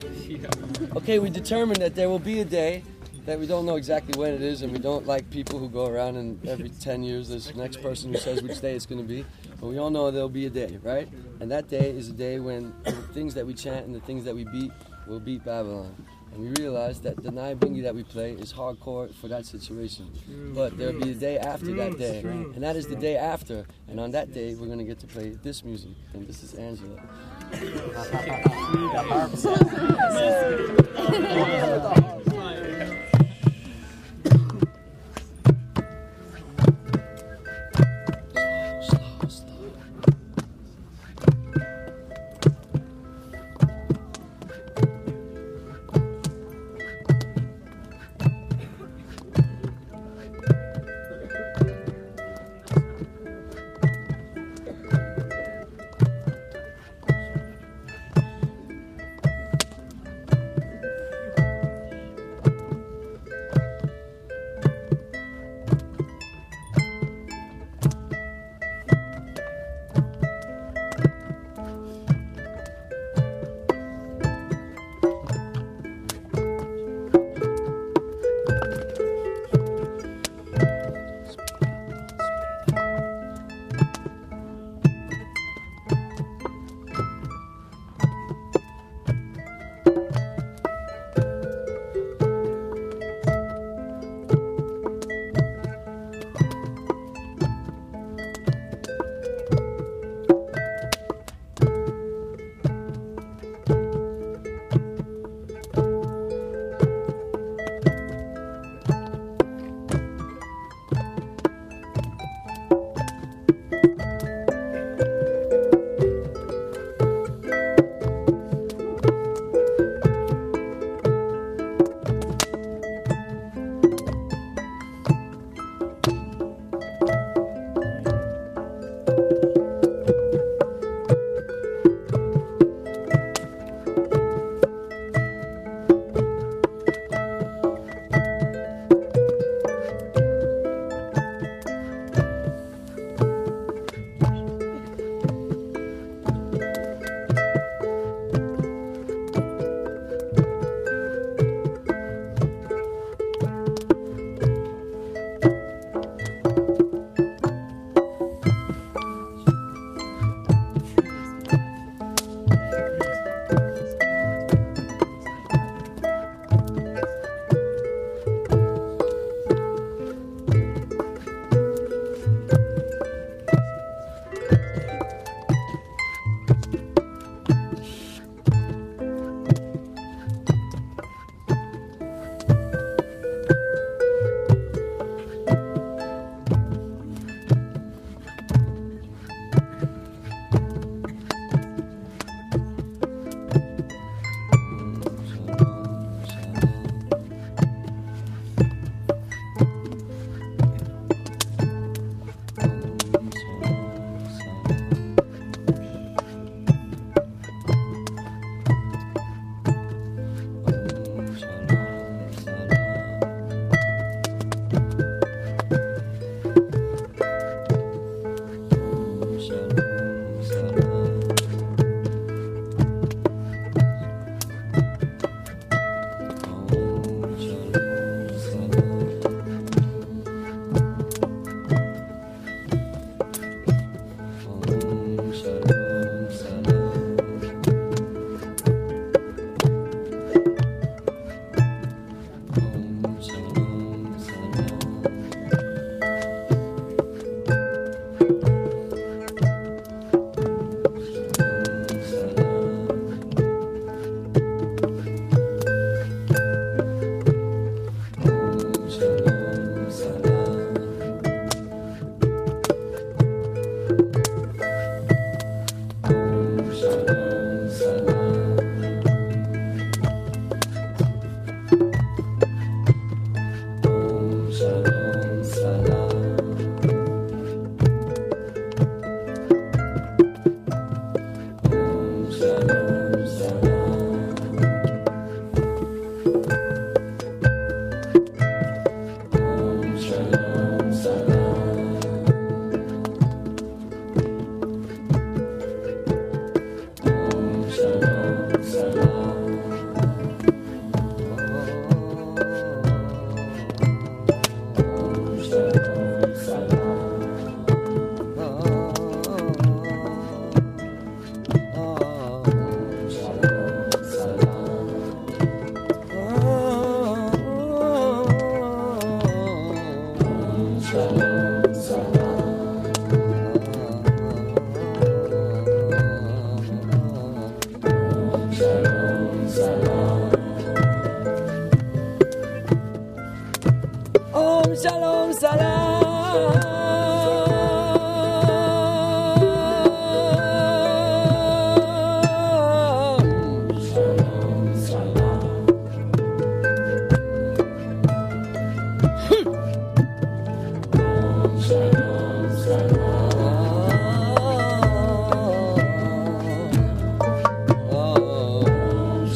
Okay, we determined that there will be a day that we don't know exactly when it is, and we don't like people who go around and every 10 years there's the next person who says which day it's going to be. But we all know there'll be a day, right? And that day is a day when the things that we chant and the things that we beat will beat Babylon. And we realize that the Nai Bingi that we play is hardcore for that situation. But there'll be a day after that day, and that is the day after. And on that day, we're going to get to play this music. And this is Angela.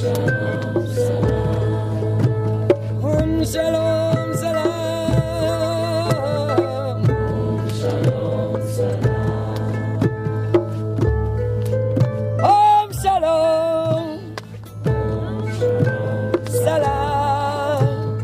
Om Shalom Salam. Om Shalom Salam.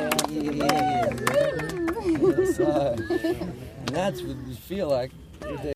And that's what you feel like the day